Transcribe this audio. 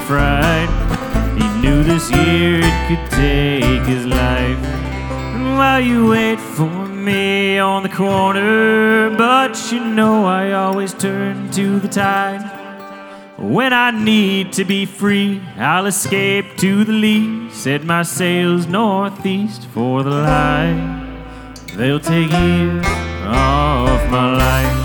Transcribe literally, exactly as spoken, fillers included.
fright. He knew this year it could take his life. And while you wait for me on the corner, but you know I always turn to the tide. When I need to be free, I'll escape to the lee, set my sails northeast for the light. They'll take years off my life.